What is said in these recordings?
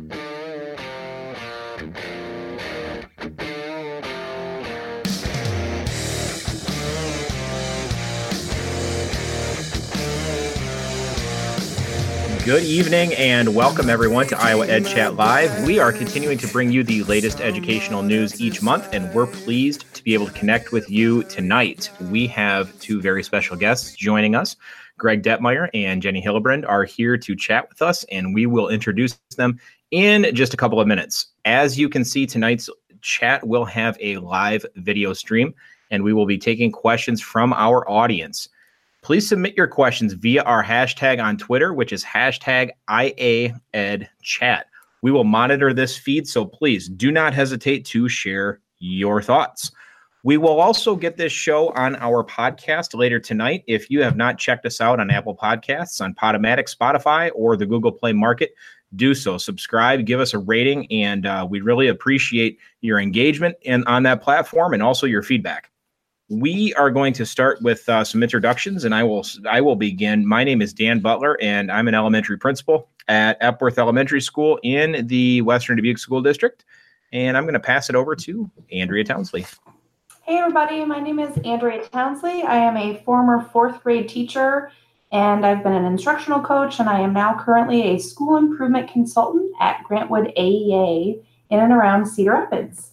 Good evening and welcome everyone to Iowa Ed Chat Live. We are continuing to bring you the latest educational news each month, and we're pleased to be able to connect with you tonight. We have two very special guests joining us. Greg Detmeyer and Jenny Hillebrand are here to chat with us, and we will introduce them in just a couple of minutes. As you can see, tonight's chat will have a live video stream, and we will be taking questions from our audience. Please submit your questions via our hashtag on Twitter, which is hashtag IAEdChat. We will monitor this feed, so please do not hesitate to share your thoughts. We will also get this show on our podcast later tonight. If you have not checked us out on Apple Podcasts, on Podomatic, Spotify, or the Google Play Market, do so. Subscribe, give us a rating, and we really appreciate your engagement on that platform and also your feedback. We are going to start with some introductions, and I will begin. My name is Dan Butler, and I'm an elementary principal at Epworth Elementary School in the Western Dubuque School District, and I'm going to pass it over to Andrea Townsley. Hey everybody, my name is Andrea Townsley. I am a former fourth grade teacher, and I've been an instructional coach, and I am now currently a school improvement consultant at Grantwood AEA in and around Cedar Rapids.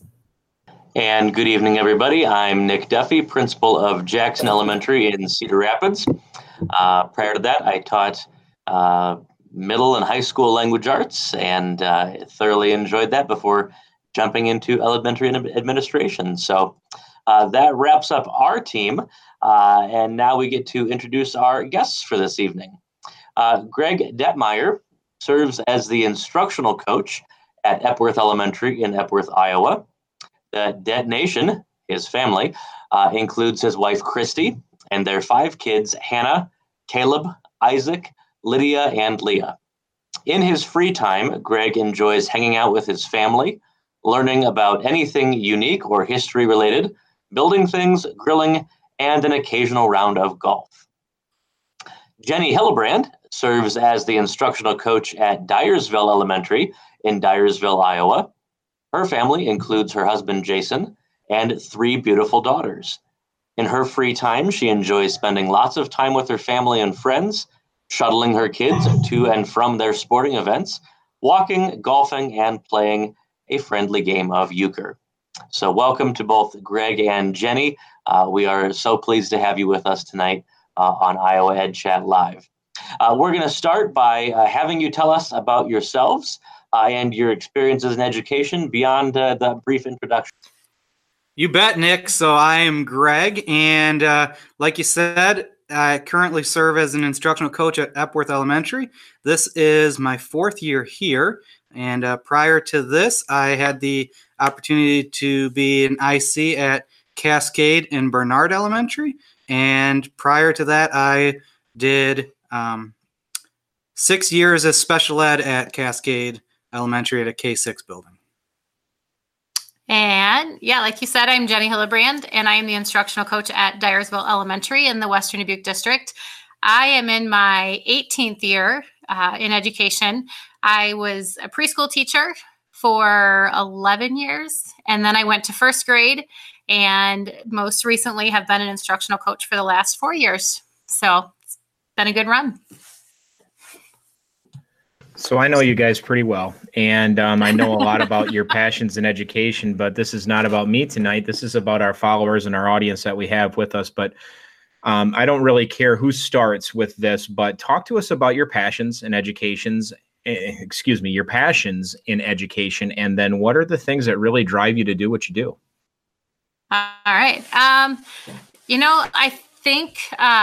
And good evening, everybody. I'm Nick Duffy, principal of Jackson Elementary in Cedar Rapids. Prior to that, I taught middle and high school language arts and thoroughly enjoyed that before jumping into elementary administration. So that wraps up our team. And now we get to introduce our guests for this evening. Greg Detmeyer serves as the instructional coach at Epworth Elementary in Epworth, Iowa. The Det Nation, his family, includes his wife, Christy, and their 5 kids, Hannah, Caleb, Isaac, Lydia, and Leah. In his free time, Greg enjoys hanging out with his family, learning about anything unique or history-related, building things, grilling, and an occasional round of golf. Jenny Hillebrand serves as the instructional coach at Dyersville Elementary in Dyersville, Iowa. Her family includes her husband, Jason, and 3 beautiful daughters. In her free time, she enjoys spending lots of time with her family and friends, shuttling her kids to and from their sporting events, walking, golfing, and playing a friendly game of euchre. So welcome to both Greg and Jenny. We are so pleased to have you with us tonight on Iowa Ed Chat Live. We're going to start by having you tell us about yourselves and your experiences in education beyond the brief introduction. You bet, Nick. So I am Greg, and like you said, I currently serve as an instructional coach at Epworth Elementary. This is my 4th year here, and prior to this, I had the opportunity to be an IC at Cascade and Bernard Elementary, and prior to that, I did 6 years as special ed at Cascade Elementary at a K-6 building. And yeah, like you said, I'm Jenny Hillebrand, and I am the instructional coach at Dyersville Elementary in the Western Dubuque District. I am in my 18th year in education. I was a preschool teacher for 11 years, and then I went to first grade, and most recently have been an instructional coach for the last 4 years. So it's been a good run. So I know you guys pretty well, and I know a lot about your passions in education, but this is not about me tonight. This is about our followers and our audience that we have with us. But I don't really care who starts with this, but talk to us about your passions in your passions in education, and then what are the things that really drive you to do what you do? All right. I think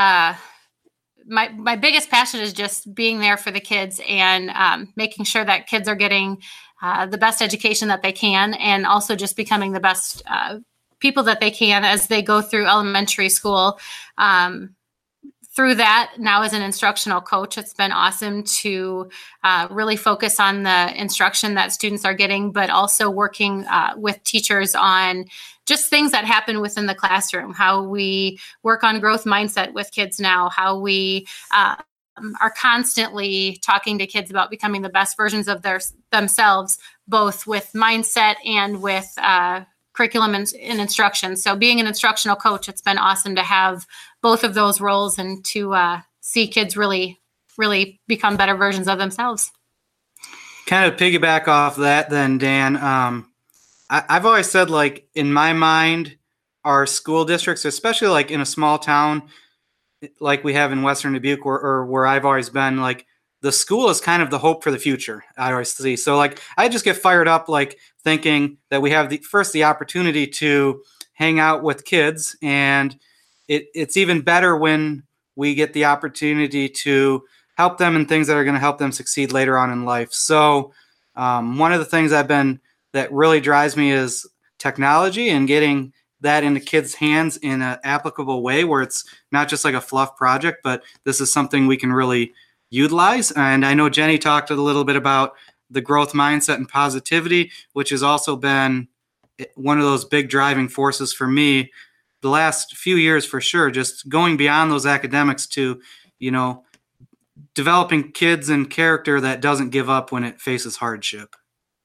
my biggest passion is just being there for the kids and making sure that kids are getting the best education that they can, and also just becoming the best people that they can as they go through elementary school. Through that, now as an instructional coach, it's been awesome to really focus on the instruction that students are getting, but also working with teachers on just things that happen within the classroom, how we work on growth mindset with kids now, how we are constantly talking to kids about becoming the best versions of themselves, both with mindset and with curriculum and instruction. So being an instructional coach, it's been awesome to have both of those roles and to see kids really, really become better versions of themselves. Kind of piggyback off that then, Dan, I've always said, like, in my mind, our school districts, especially like in a small town like we have in Western Dubuque or where I've always been, like, the school is kind of the hope for the future, I always see. So, like, I just get fired up, like, thinking that we have the opportunity to hang out with kids, and it's even better when we get the opportunity to help them in things that are going to help them succeed later on in life. So one of the things that really drives me is technology and getting that into kids' hands in an applicable way where it's not just like a fluff project, but this is something we can really utilize. And I know Jenny talked a little bit about the growth mindset and positivity, which has also been one of those big driving forces for me the last few years, for sure, just going beyond those academics to, developing kids and character that doesn't give up when it faces hardship.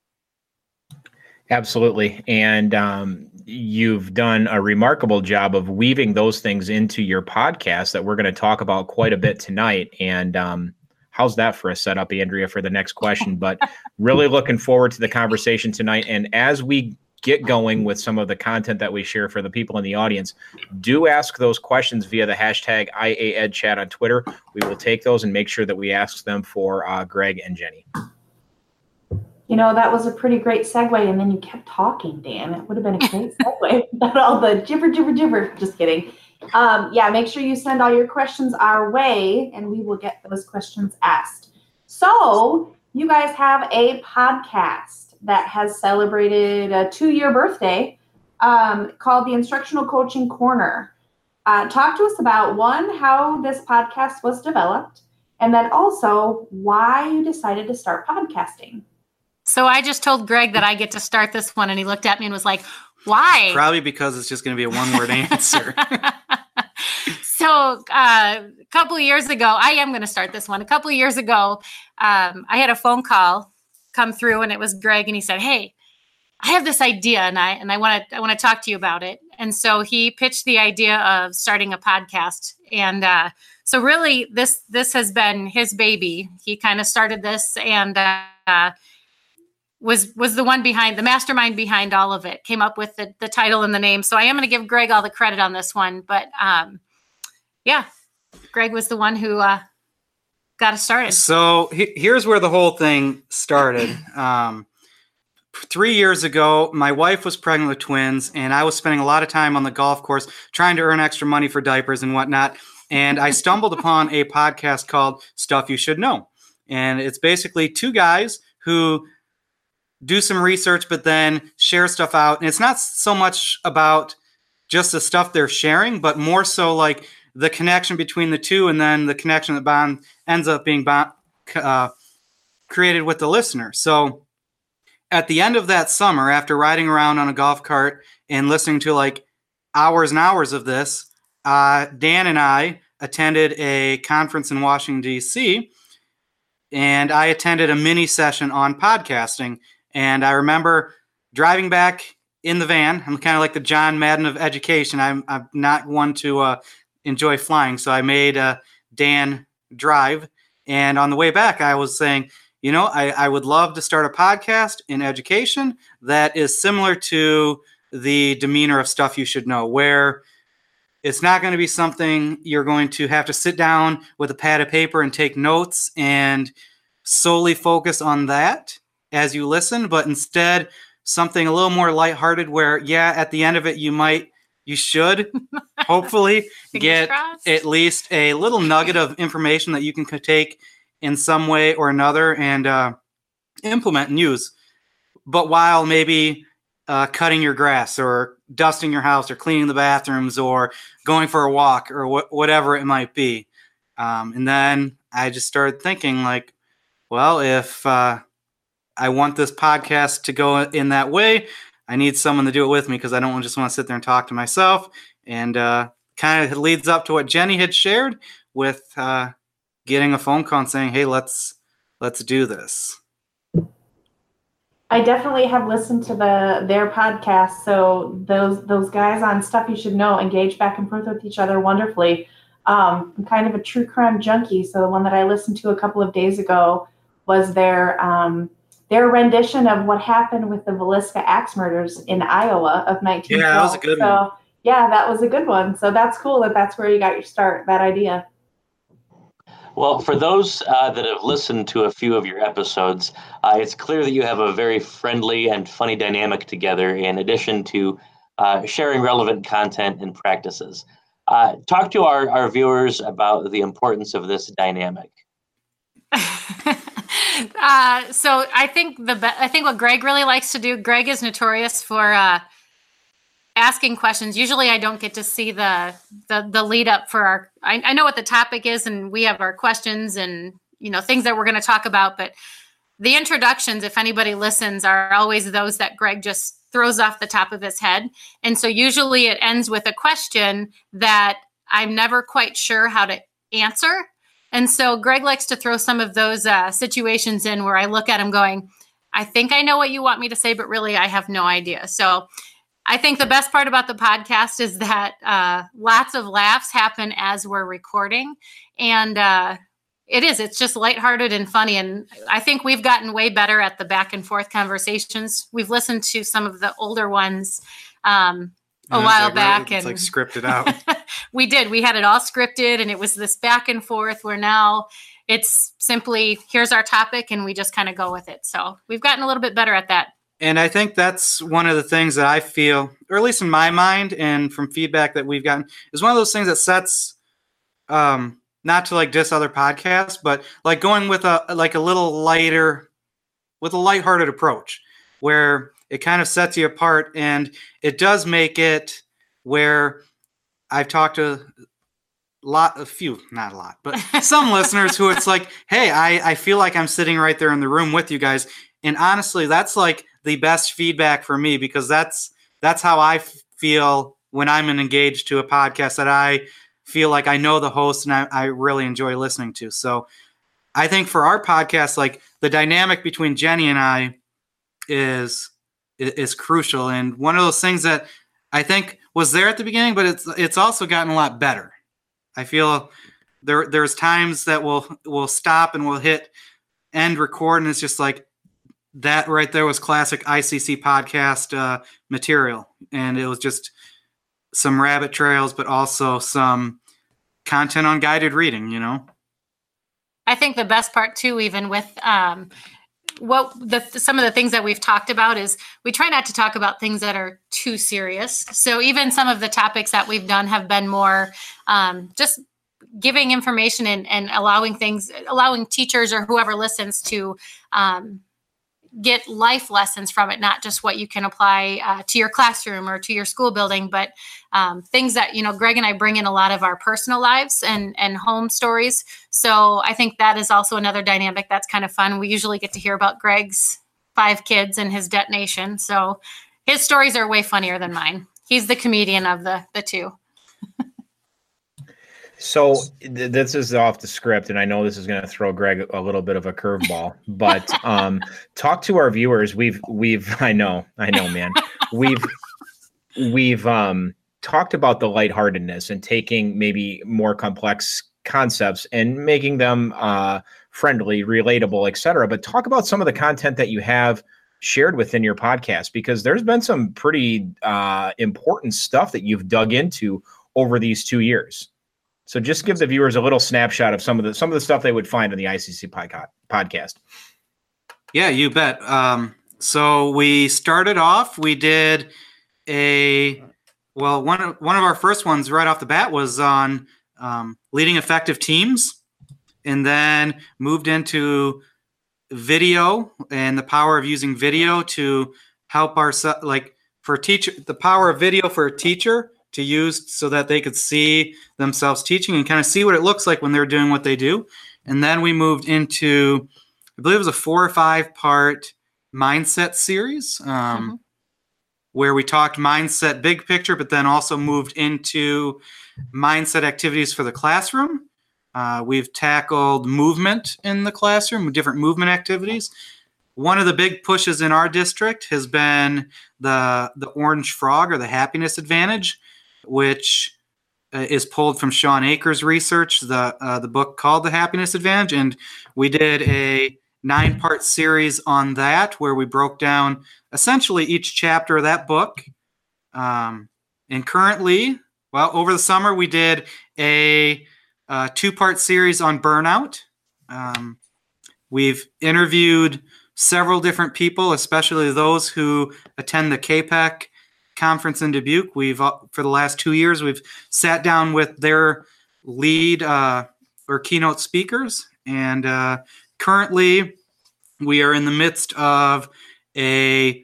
Absolutely. And you've done a remarkable job of weaving those things into your podcast that we're going to talk about quite a bit tonight. And how's that for a setup, Andrea, for the next question? But really looking forward to the conversation tonight. And as we get going with some of the content that we share for the people in the audience, do ask those questions via the hashtag IAEdChat on Twitter. We will take those and make sure that we ask them for Greg and Jenny. That was a pretty great segue, and then you kept talking, Dan. It would have been a great segue without all the jibber. Just kidding. Make sure you send all your questions our way, and we will get those questions asked. So you guys have a podcast that has celebrated a 2-year birthday called the Instructional Coaching Corner. Talk to us about, one, how this podcast was developed, and then also why you decided to start podcasting. So I just told Greg that I get to start this one, and he looked at me and was like, why? Probably because it's just going to be a one-word answer. So a couple of years ago, I am going to start this one. A couple of years ago, I had a phone call come through, and it was Greg, and he said, "Hey, I have this idea, and I want to talk to you about it." And so he pitched the idea of starting a podcast, and so really this has been his baby. He kind of started this, and was the one behind, the mastermind behind all of it, came up with the title and the name. So I am going to give Greg all the credit on this one, but Greg was the one who got us started. So here's where the whole thing started. 3 years ago, my wife was pregnant with twins, and I was spending a lot of time on the golf course trying to earn extra money for diapers and whatnot. And I stumbled upon a podcast called Stuff You Should Know. And it's basically two guys who do some research, but then share stuff out. And it's not so much about just the stuff they're sharing, but more so like the connection between the two, and then the connection that ends up being created with the listener. So at the end of that summer, after riding around on a golf cart and listening to like hours and hours of this, Dan and I attended a conference in Washington, D.C., and I attended a mini session on podcasting. And I remember driving back in the van. I'm kind of like the John Madden of education. I'm not one to enjoy flying, so I made Dan drive. And on the way back, I was saying, I would love to start a podcast in education that is similar to the demeanor of Stuff You Should Know, where it's not going to be something you're going to have to sit down with a pad of paper and take notes and solely focus on that as you listen, but instead something a little more lighthearted where, at the end of it, you should hopefully get crossed. At least a little nugget of information that you can take in some way or another and implement and use. But while maybe cutting your grass or dusting your house or cleaning the bathrooms or going for a walk or whatever it might be. And then I just started thinking like, well, if I want this podcast to go in that way, I need someone to do it with me because I don't just want to sit there and talk to myself. And kind of leads up to what Jenny had shared with getting a phone call and saying, hey, let's do this. I definitely have listened to their podcast. So those guys on Stuff You Should Know engage back and forth with each other wonderfully. I'm kind of a true crime junkie, so the one that I listened to a couple of days ago was their rendition of what happened with the Villisca axe murders in Iowa of 1912. Yeah, that was a good one. Yeah, that was a good one. So that's cool that's where you got your start, that idea. Well, for those that have listened to a few of your episodes, it's clear that you have a very friendly and funny dynamic together in addition to sharing relevant content and practices. Talk to our viewers about the importance of this dynamic. So I think what Greg really likes to do, Greg is notorious for asking questions. Usually I don't get to see the lead up for I know what the topic is and we have our questions and, things that we're going to talk about, but the introductions, if anybody listens, are always those that Greg just throws off the top of his head. And so usually it ends with a question that I'm never quite sure how to answer. And so Greg likes to throw some of those situations in where I look at him going, I think I know what you want me to say, but really I have no idea. So I think the best part about the podcast is that lots of laughs happen as we're recording. And it's just lighthearted and funny. And I think we've gotten way better at the back and forth conversations. We've listened to some of the older ones a while back. It's like scripted out. We did. We had it all scripted and it was this back and forth where now it's simply, here's our topic and we just kind of go with it. So we've gotten a little bit better at that. And I think that's one of the things that I feel, or at least in my mind and from feedback that we've gotten, is one of those things that sets, not to like diss other podcasts, but like going with a little lighter, with a lighthearted approach where it kind of sets you apart. And it does make it where I've talked to not a lot, but some listeners who it's like, hey, I feel like I'm sitting right there in the room with you guys. And honestly, that's like the best feedback for me, because that's how I feel when I'm engaged to a podcast that I feel like I know the host and I really enjoy listening to. So I think for our podcast, like the dynamic between Jenny and I is crucial. And one of those things that I think was there at the beginning, but it's also gotten a lot better. I feel there's times that we'll stop and we'll hit end record, and it's just like that right there was classic ICC podcast material, and it was just some rabbit trails, but also some content on guided reading. I think the best part too, even with some of the things that we've talked about, is we try not to talk about things that are too serious. So even some of the topics that we've done have been more just giving information and allowing teachers or whoever listens to get life lessons from it, not just what you can apply to your classroom or to your school building, but things that, Greg and I bring in a lot of our personal lives and home stories. So I think that is also another dynamic that's kind of fun. We usually get to hear about Greg's 5 kids and his detonation. So his stories are way funnier than mine. He's the comedian of the two. So this is off the script, and I know this is going to throw Greg a little bit of a curveball, but talk to our viewers. I know, man. We've talked about the lightheartedness and taking maybe more complex concepts and making them friendly, relatable, etc. But talk about some of the content that you have shared within your podcast, because there's been some pretty important stuff that you've dug into over these 2 years. So just give the viewers a little snapshot of some of the stuff they would find on the ICC podcast. Yeah, you bet. So we started off, we did one of our first ones right off the bat was on leading effective teams, and then moved into video and the power of using video to help the power of video for a teacher to use so that they could see themselves teaching and kind of see what it looks like when they're doing what they do. And then we moved into, I believe it was a 4 or 5 part mindset series where we talked mindset big picture, but then also moved into mindset activities for the classroom. We've tackled movement in the classroom, different movement activities. One of the big pushes in our district has been the Orange Frog, or the Happiness Advantage, which is pulled from Sean Akers' research, the book called The Happiness Advantage. And we did a 9-part series on that, where we broke down essentially each chapter of that book. And currently, over the summer, we did a 2-part series on burnout. We've interviewed several different people, especially those who attend the KPEC conference in Dubuque. We've, for the last 2 years, we've sat down with their lead or keynote speakers. And currently, we are in the midst of a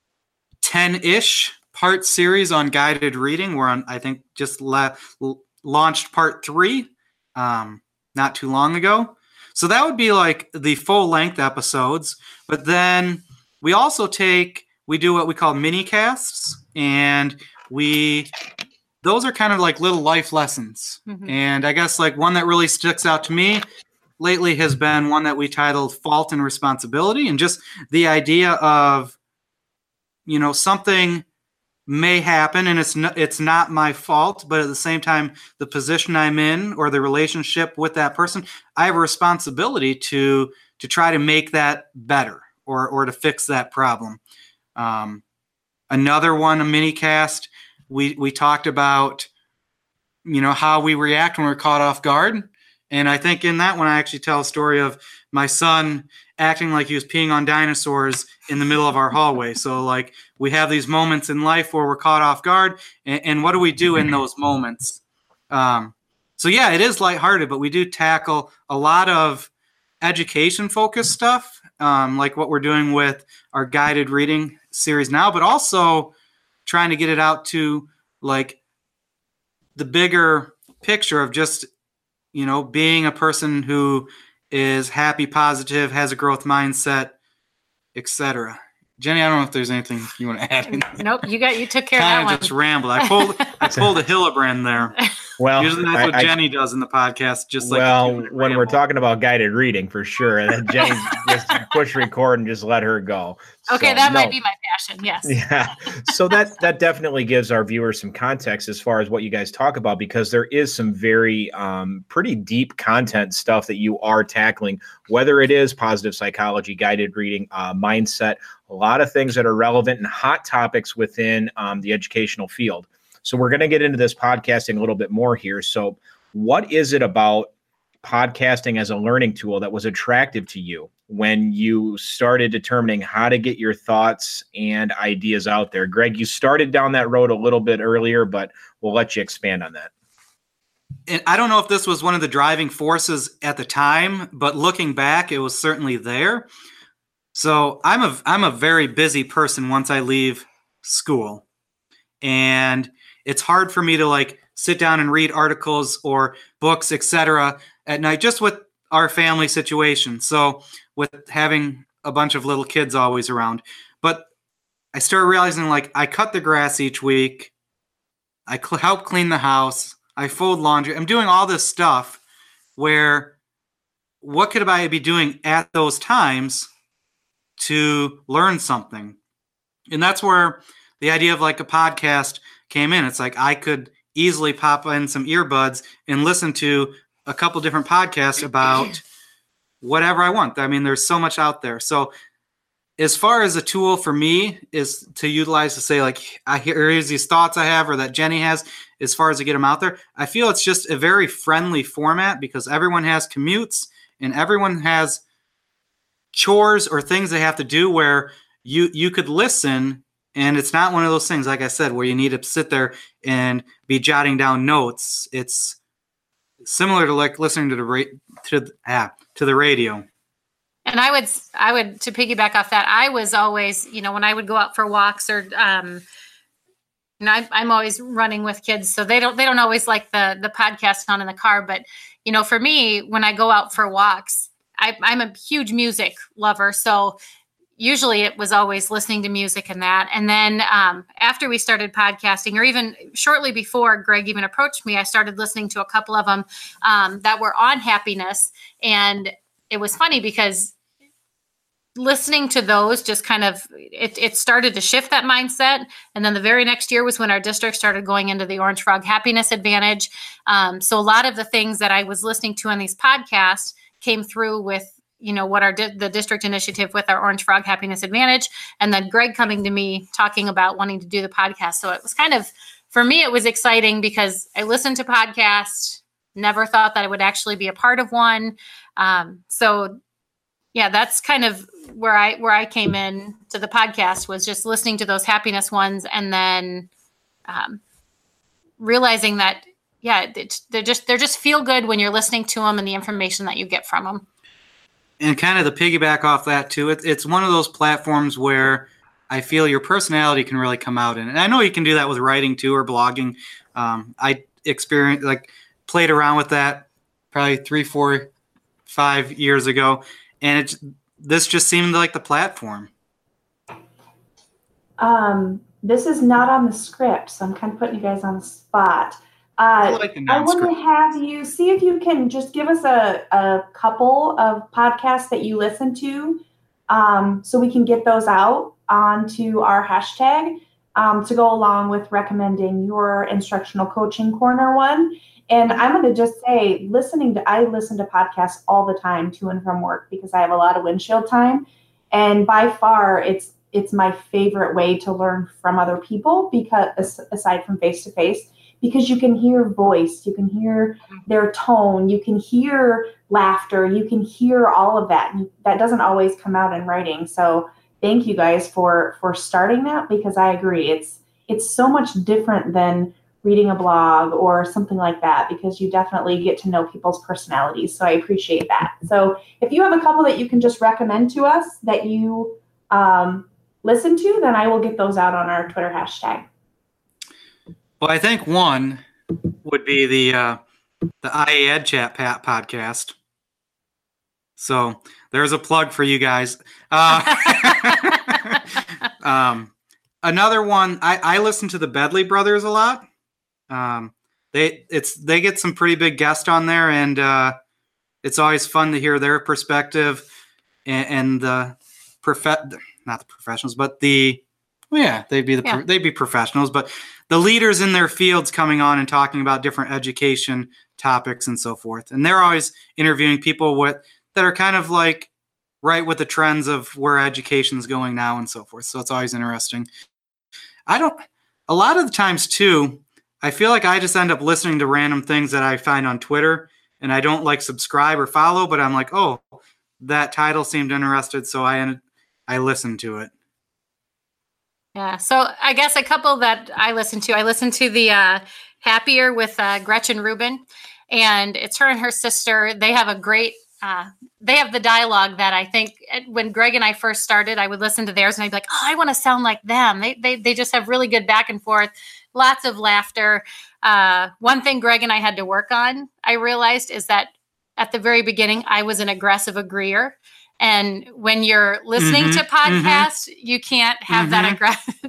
10-ish part series on guided reading. We're on, I think, just launched part 3 not too long ago. So that would be like the full length episodes. But then we also we do what we call mini casts, and those are kind of like little life lessons. Mm-hmm. And I guess like one that really sticks out to me lately has been one that we titled Fault and Responsibility, and just the idea of, something may happen and it's not my fault, but at the same time, the position I'm in or the relationship with that person, I have a responsibility to try to make that better or to fix that problem. Another one, a mini cast, we talked about, how we react when we're caught off guard. And I think in that one, I actually tell a story of my son acting like he was peeing on dinosaurs in the middle of our hallway. So like we have these moments in life where we're caught off guard, and what do we do in those moments? So yeah, it is lighthearted, but we do tackle a lot of education-focused stuff, like what we're doing with our guided reading series now, but also trying to get it out to like the bigger picture of just, being a person who is happy, positive, has a growth mindset, etc. Jenny, I don't know if there's anything you want to add. Nope, you took care of that one. Just rambled. I pulled a Hillebrand there. Well, usually that's what Jenny does in the podcast. Just like when we're talking about guided reading, for sure, and then Jenny just push record and just let her go. Okay, so, that might be my passion. Yes. Yeah. So that definitely gives our viewers some context as far as what you guys talk about, because there is some very pretty deep content stuff that you are tackling, whether it is positive psychology, guided reading, mindset, a lot of things that are relevant and hot topics within the educational field. So we're going to get into this podcasting a little bit more here. So what is it about podcasting as a learning tool that was attractive to you when you started determining how to get your thoughts and ideas out there? Greg, you started down that road a little bit earlier, but we'll let you expand on that. And I don't know if this was one of the driving forces at the time, but looking back, it was certainly there. So I'm a very busy person once I leave school, and it's hard for me to like sit down and read articles or books, etc. at night, just with our family situation. So with having a bunch of little kids always around, but I started realizing like I cut the grass each week. I help clean the house. I fold laundry. I'm doing all this stuff where what could I be doing at those times to learn something? And that's where the idea of like a podcast came in. It's like I could easily pop in some earbuds and listen to a couple different podcasts about whatever I want. I mean, there's so much out there. So as far as a tool for me is to utilize to say like, here's these thoughts I have or that Jenny has, as far as to get them out there, I feel it's just a very friendly format because everyone has commutes and everyone has chores or things they have to do where you could listen. And it's not one of those things, like I said, where you need to sit there and be jotting down notes. It's similar to like listening to the radio. And I would to piggyback off that, I was always, when I would go out for walks or, I'm always running with kids, so they don't always like the podcast on in the car. But, for me, when I go out for walks, I'm a huge music lover. So, usually it was always listening to music and that. And then after we started podcasting, or even shortly before Greg even approached me, I started listening to a couple of them that were on happiness. And it was funny because listening to those just kind of, it started to shift that mindset. And then the very next year was when our district started going into the Orange Frog Happiness Advantage. So a lot of the things that I was listening to on these podcasts came through with, what the district initiative with our Orange Frog Happiness Advantage. And then Greg coming to me talking about wanting to do the podcast. So it was kind of, for me, it was exciting because I listened to podcasts, never thought that I would actually be a part of one. So yeah, that's kind of where I came in to the podcast, was just listening to those happiness ones, and then realizing that, they just feel good when you're listening to them and the information that you get from them. And kind of the piggyback off that too, it's one of those platforms where I feel your personality can really come out in it. And I know you can do that with writing too, or blogging. I played around with that probably 3, 4, 5 years ago. And this just seemed like the platform. This is not on the script, so I'm kind of putting you guys on the spot. I want to have you see if you can just give us a couple of podcasts that you listen to, so we can get those out onto our hashtag to go along with recommending your instructional coaching corner one. And I'm going to just say, I listen to podcasts all the time to and from work because I have a lot of windshield time. And by far, it's my favorite way to learn from other people, because aside from face-to-face, because you can hear voice, you can hear their tone, you can hear laughter, you can hear all of that. And that doesn't always come out in writing. So thank you guys for starting that, because I agree. It's so much different than reading a blog or something like that, because you definitely get to know people's personalities. So I appreciate that. So if you have a couple that you can just recommend to us that you listen to, then I will get those out on our Twitter hashtag. Well, I think one would be the IA EdChat podcast. So there's a plug for you guys. Another one, I listen to the Bedley Brothers a lot. They get some pretty big guests on there, and it's always fun to hear their perspective and the not the professionals, but they'd be professionals, but the leaders in their fields coming on and talking about different education topics and so forth. And they're always interviewing people that are kind of like right with the trends of where education's going now and so forth. So it's always interesting. A lot of the times too, I feel like I just end up listening to random things that I find on Twitter, and I don't subscribe or follow, but I'm like, oh, that title seemed interested, so I listened to it. Yeah, so I guess a couple that I listen to the Happier with Gretchen Rubin, and it's her and her sister. They have a great, they have the dialogue that I think when Greg and I first started, I would listen to theirs and I'd be like, oh, I want to sound like them. They just have really good back and forth, lots of laughter. One thing Greg and I had to work on, I realized, is that at the very beginning, I was an aggressive agreeer. And when you're listening to podcasts, you can't have that aggressive.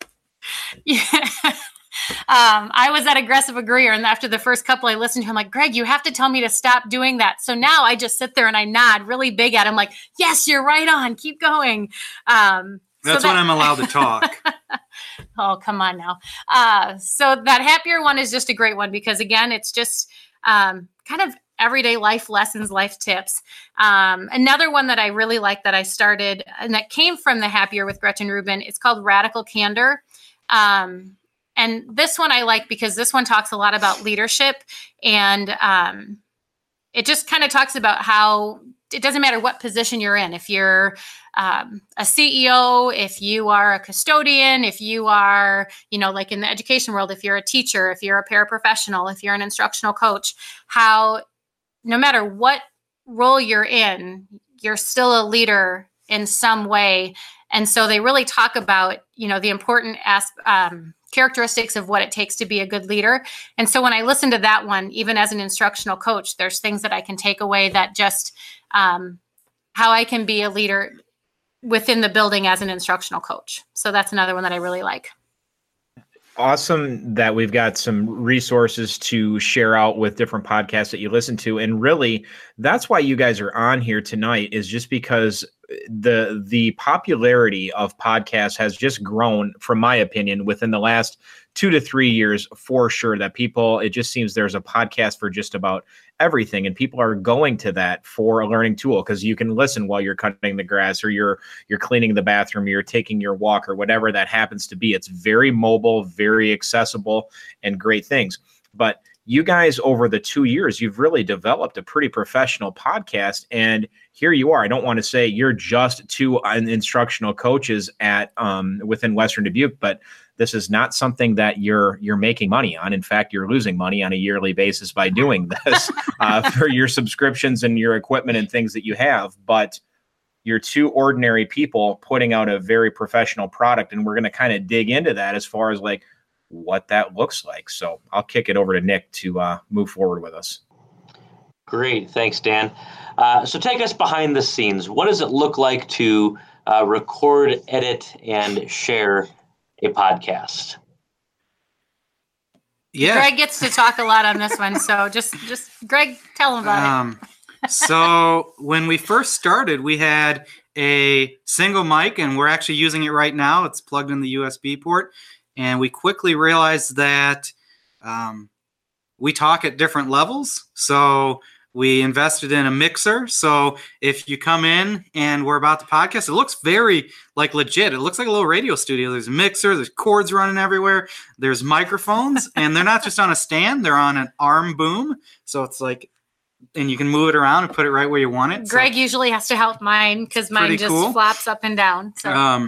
I was that aggressive agreeer. And after the first couple I listened to, I'm like, Greg, you have to tell me to stop doing that. So now I just sit there and I nod really big at him like, yes, you're right on. Keep going. That's when I'm allowed to talk. Oh, come on now. So that Happier one is just a great one because, again, it's just kind of everyday life lessons, life tips. Another one that I really like that I started and that came from the Happier with Gretchen Rubin, it's called Radical Candor. And this one I like because this one talks a lot about leadership, and it just kind of talks about how it doesn't matter what position you're in. If you're a CEO, if you are a custodian, if you are, like in the education world, if you're a teacher, if you're a paraprofessional, if you're an instructional coach, how no matter what role you're in, you're still a leader in some way. And so they really talk about, the important characteristics of what it takes to be a good leader. And so when I listen to that one, even as an instructional coach, there's things that I can take away that just how I can be a leader within the building as an instructional coach. So that's another one that I really like. Awesome that we've got some resources to share out with different podcasts that you listen to. And really, that's why you guys are on here tonight, is just because the popularity of podcasts has just grown, from my opinion, within the last 2 to 3 years, for sure, that people, it just seems there's a podcast for just about everything. And people are going to that for a learning tool, because you can listen while you're cutting the grass, or you're cleaning the bathroom, or you're taking your walk, or whatever that happens to be. It's very mobile, very accessible, and great things. But you guys, over the 2 years, you've really developed a pretty professional podcast. And here you are. I don't want to say you're just two instructional coaches at within Western Dubuque, but this is not something that you're making money on. In fact, you're losing money on a yearly basis by doing this for your subscriptions and your equipment and things that you have. But you're two ordinary people putting out a very professional product. And we're going to kind of dig into that as far as like what that looks like. So I'll kick it over to Nick to move forward with us. Great. Thanks, Dan. So take us behind the scenes. What does it look like to record, edit, and share a podcast? Yeah. Greg gets to talk a lot on this one. So just Greg, tell him about it. So when we first started, we had a single mic, and we're actually using it right now. It's plugged in the USB port. And we quickly realized that we talk at different levels. So we invested in a mixer. So if you come in and we're about to podcast, it looks very like legit. It looks like a little radio studio. There's a mixer, there's cords running everywhere, there's microphones, and they're not just on a stand, they're on an arm boom. So it's like, and you can move it around and put it right where you want it. Greg usually has to help mine because mine just flaps up and down. So.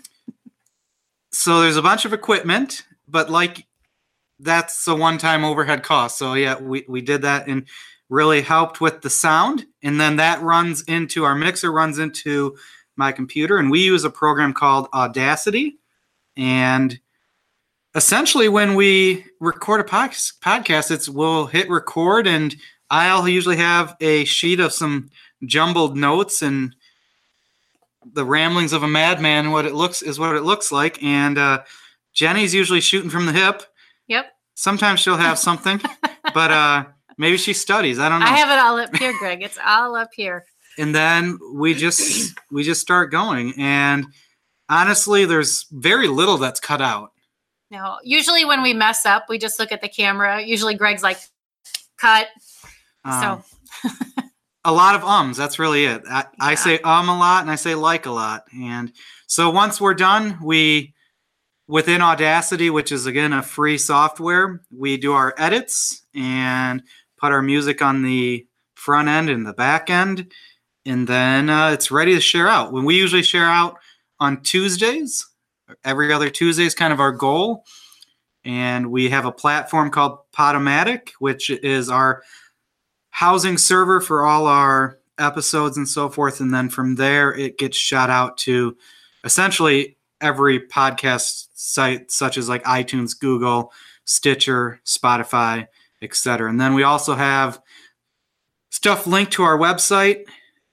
So there's a bunch of equipment, but like that's a one-time overhead cost. So yeah, we did that and really helped with the sound. And then that runs into our mixer, runs into my computer, and we use a program called Audacity. And essentially when we record a podcast, we'll hit record, and I'll usually have a sheet of some jumbled notes and the ramblings of a madman. What it looks like. And Jenny's usually shooting from the hip. Yep. Sometimes she'll have something, but maybe she studies. I don't know. I have it all up here, Greg. It's all up here. And then we just start going. And honestly, there's very little that's cut out. No, usually when we mess up, we just look at the camera. Usually Greg's like, cut. So. A lot of ums. That's really it. I say a lot, and I say like a lot. And so once we're done, within Audacity, which is, again, a free software, we do our edits and put our music on the front end and the back end. And then it's ready to share out. When we usually share out on Tuesdays, every other Tuesday is kind of our goal. And we have a platform called Podomatic, which is our housing server for all our episodes and so forth. And then from there, it gets shot out to essentially every podcast site, such as like iTunes, Google, Stitcher, Spotify, etc. And then we also have stuff linked to our website,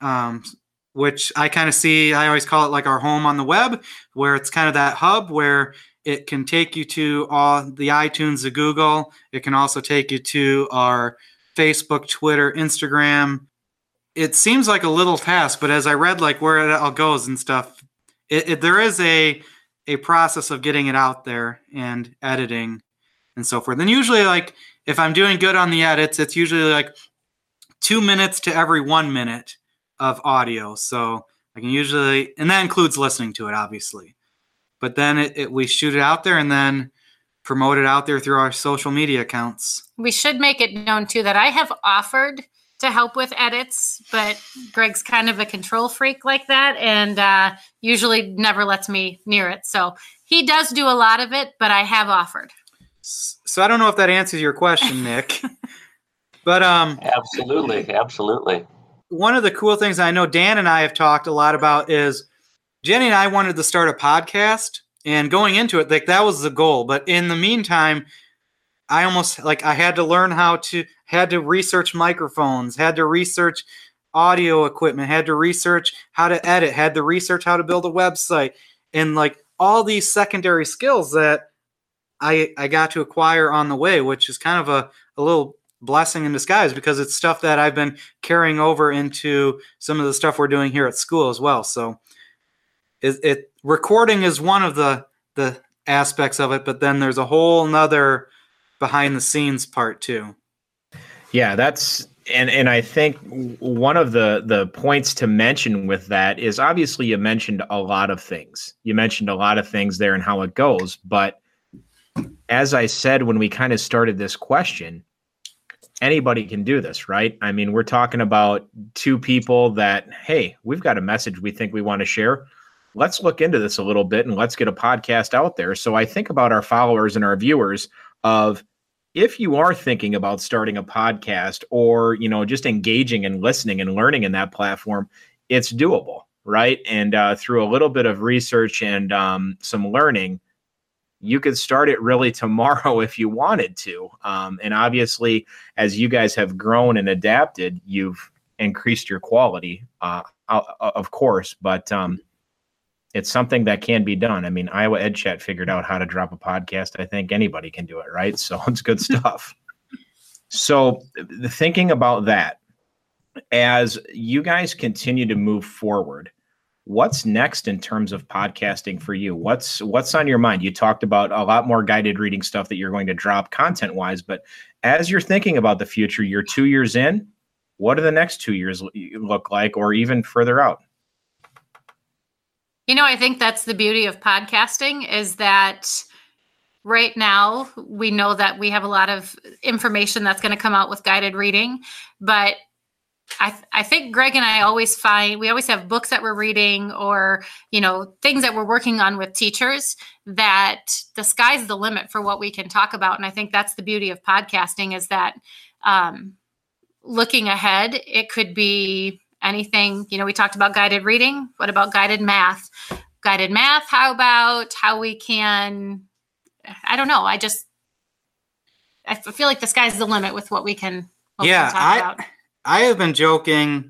which I kind of see, I always call it like our home on the web, where it's kind of that hub where it can take you to all the iTunes, the Google. It can also take you to our Facebook, Twitter, Instagram. It seems like a little task, but as I read like where it all goes and stuff, there is a process of getting it out there and editing and so forth. And usually, like, if I'm doing good on the edits, it's usually like 2 minutes to every 1 minute of audio. So I can usually, and that includes listening to it, obviously. But then we shoot it out there and then promote it out there through our social media accounts. We should make it known, too, that I have offered to help with edits, but Greg's kind of a control freak like that, and usually never lets me near it. So he does do a lot of it, but I have offered. So I don't know if that answers your question, Nick. But Absolutely. One of the cool things I know Dan and I have talked a lot about is Jenny and I wanted to start a podcast. And going into it, like, that was the goal. But in the meantime, I had to learn had to research microphones, had to research audio equipment, had to research how to edit, had to research how to build a website, and like all these secondary skills that I got to acquire on the way, which is kind of a little blessing in disguise because it's stuff that I've been carrying over into some of the stuff we're doing here at school as well. So recording is one of the aspects of it, but then there's a whole nother behind the scenes part too. Yeah, that's and I think one of the points to mention with that is obviously you mentioned a lot of things. You mentioned a lot of things there and how it goes, but as I said when we kind of started this question, anybody can do this, right? I mean, we're talking about two people that, hey, we've got a message we think we want to share. Let's look into this a little bit and let's get a podcast out there. So I think about our followers and our viewers of if you are thinking about starting a podcast or, you know, just engaging and listening and learning in that platform, it's doable, right? And through a little bit of research and some learning, you could start it really tomorrow if you wanted to. And obviously, as you guys have grown and adapted, you've increased your quality, of course, but it's something that can be done. I mean, Iowa Ed Chat figured out how to drop a podcast. I think anybody can do it, right? So it's good stuff. So thinking about that, as you guys continue to move forward, what's next in terms of podcasting for you? What's on your mind? You talked about a lot more guided reading stuff that you're going to drop content-wise, but as you're thinking about the future, you're 2 years in, what do the next 2 years look like, or even further out? You know, I think that's the beauty of podcasting is that right now we know that we have a lot of information that's going to come out with guided reading, but I think Greg and I always have books that we're reading or, you know, things that we're working on with teachers that the sky's the limit for what we can talk about. And I think that's the beauty of podcasting is that looking ahead, it could be anything. You know, we talked about guided reading. What about guided math? Guided math, how about how we can, I don't know. I feel like the sky's the limit with what we can talk about. I have been joking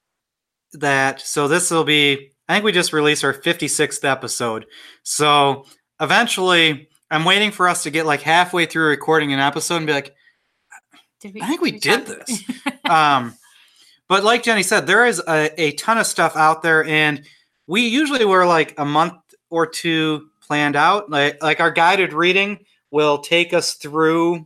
that, so this will be, I think we just released our 56th episode. So eventually I'm waiting for us to get like halfway through recording an episode and be like, I think we did this. But like Jenny said, there is a ton of stuff out there, and we usually were like a month or two planned out. Like our guided reading will take us through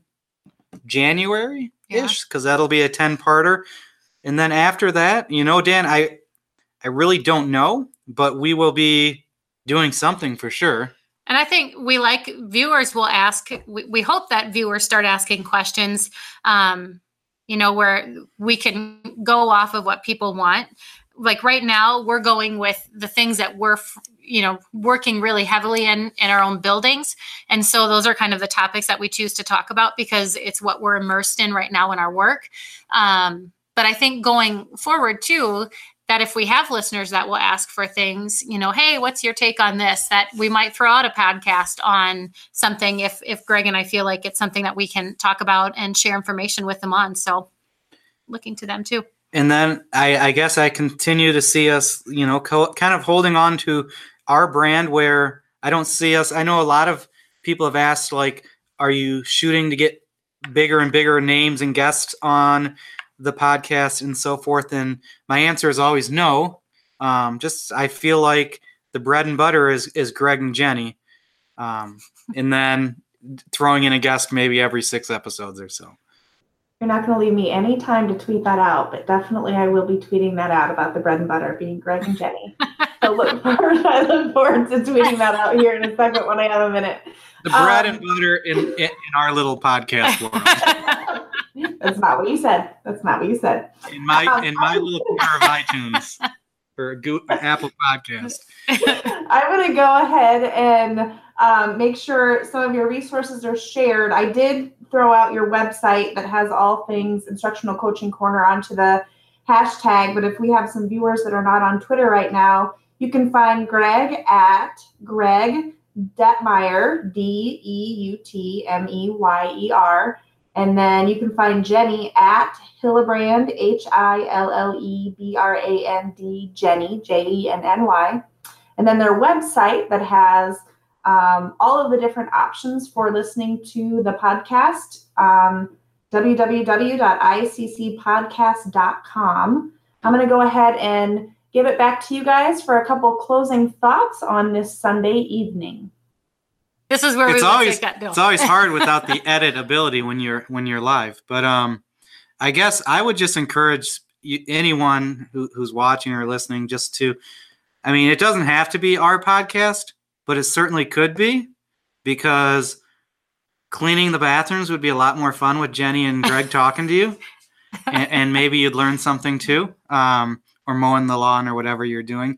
January-ish, because that'll be a 10-parter. And then after that, you know, Dan, I really don't know, but we will be doing something for sure. And I think viewers will ask, we hope that viewers start asking questions, you know, where we can go off of what people want. Like right now, we're going with the things that we're, you know, working really heavily in our own buildings. And so those are kind of the topics that we choose to talk about because it's what we're immersed in right now in our work. But I think going forward too, that if we have listeners that will ask for things, you know, hey, what's your take on this? That we might throw out a podcast on something if Greg and I feel like it's something that we can talk about and share information with them on. So looking to them too. And then I guess I continue to see us, you know, kind of holding on to our brand where I don't see us. I know a lot of people have asked, like, are you shooting to get bigger and bigger names and guests on the podcast and so forth? And my answer is always no. I feel like the bread and butter is Greg and Jenny. And then throwing in a guest maybe every 6 episodes or so. You're not going to leave me any time to tweet that out, but definitely I will be tweeting that out about the bread and butter being Greg and Jenny. I look forward to tweeting that out here in a second when I have a minute. The bread and butter in our little podcast world. That's not what you said. In my little corner of iTunes or Apple Podcast. I'm going to go ahead and make sure some of your resources are shared. I did throw out your website that has all things Instructional Coaching Corner onto the hashtag, but if we have some viewers that are not on Twitter right now, you can find Greg at Greg Dettmeyer, Deutmeyer, And then you can find Jenny at Hillebrand, HILLEBRAND, Jenny, JENNY. And then their website that has all of the different options for listening to the podcast, www.iccpodcast.com. I'm going to go ahead and give it back to you guys for a couple closing thoughts on this Sunday evening. This is where it's always hard without the edit ability when you're live. But I guess I would just encourage anyone who's watching or listening just to, I mean, it doesn't have to be our podcast, but it certainly could be, because cleaning the bathrooms would be a lot more fun with Jenny and Greg talking to you, and maybe you'd learn something too, or mowing the lawn or whatever you're doing.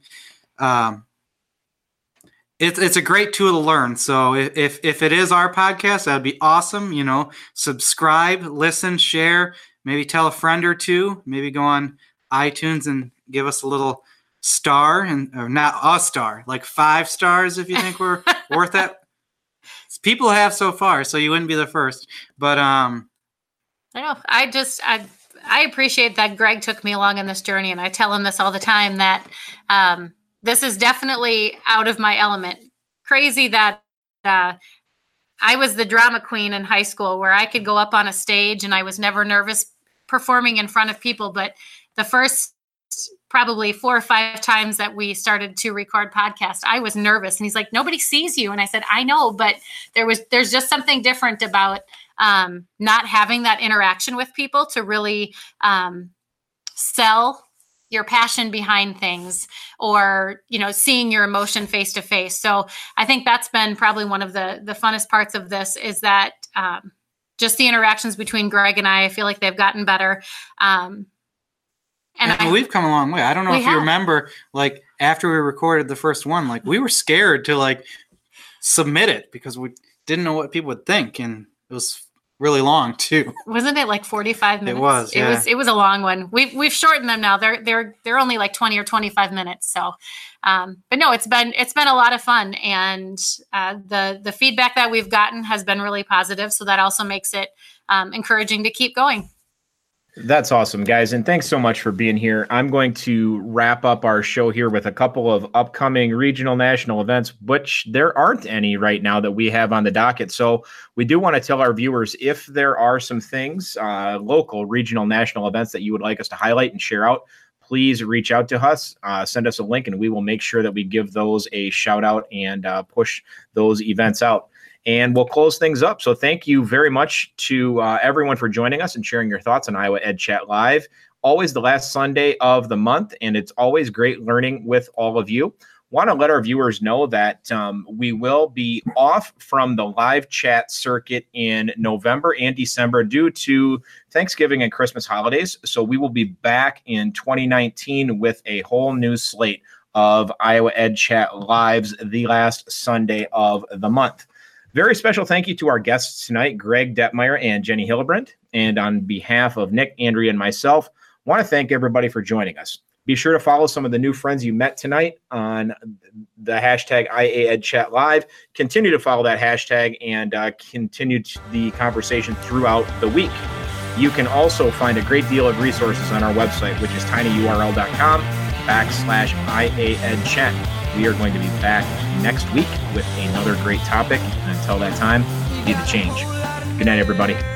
It's a great tool to learn. So if it is our podcast, that'd be awesome. You know, subscribe, listen, share, maybe tell a friend or two, maybe go on iTunes and give us a little star, or not a star, like 5 stars if you think we're worth it. People have so far, so you wouldn't be the first. But I know. I appreciate that Greg took me along on this journey, and I tell him this all the time, that this is definitely out of my element. Crazy that I was the drama queen in high school, where I could go up on a stage and I was never nervous performing in front of people. But the first probably 4 or 5 times that we started to record podcast, I was nervous. And he's like, nobody sees you. And I said, I know, but there's just something different about not having that interaction with people to really sell your passion behind things, or, you know, seeing your emotion face to face. So I think that's been probably one of the funnest parts of this, is that just the interactions between Greg and I feel like they've gotten better. And we've come a long way. I don't know if you remember, like, after we recorded the first one, like, we were scared to like submit it because we didn't know what people would think. And it was really long too. Wasn't it like 45 minutes? It was. Yeah. It was a long one. We've shortened them now. They're only like 20 or 25 minutes. So, but no, it's been a lot of fun, and the feedback that we've gotten has been really positive. So that also makes it encouraging to keep going. That's awesome, guys. And thanks so much for being here. I'm going to wrap up our show here with a couple of upcoming regional national events, which there aren't any right now that we have on the docket. So we do want to tell our viewers, if there are some things, local, regional, national events that you would like us to highlight and share out, please reach out to us, send us a link, and we will make sure that we give those a shout out and push those events out. And we'll close things up. So thank you very much to everyone for joining us and sharing your thoughts on Iowa Ed Chat Live. Always the last Sunday of the month, and it's always great learning with all of you. Want to let our viewers know that we will be off from the live chat circuit in November and December due to Thanksgiving and Christmas holidays. So we will be back in 2019 with a whole new slate of Iowa Ed Chat Lives the last Sunday of the month. Very special thank you to our guests tonight, Greg Detmeyer and Jenny Hillebrand. And on behalf of Nick, Andrea, and myself, want to thank everybody for joining us. Be sure to follow some of the new friends you met tonight on the hashtag IAEdChatLive. Continue to follow that hashtag and continue the conversation throughout the week. You can also find a great deal of resources on our website, which is tinyurl.com/IAEdChat. We are going to be back next week with another great topic. And until that time, be the change. Good night, everybody.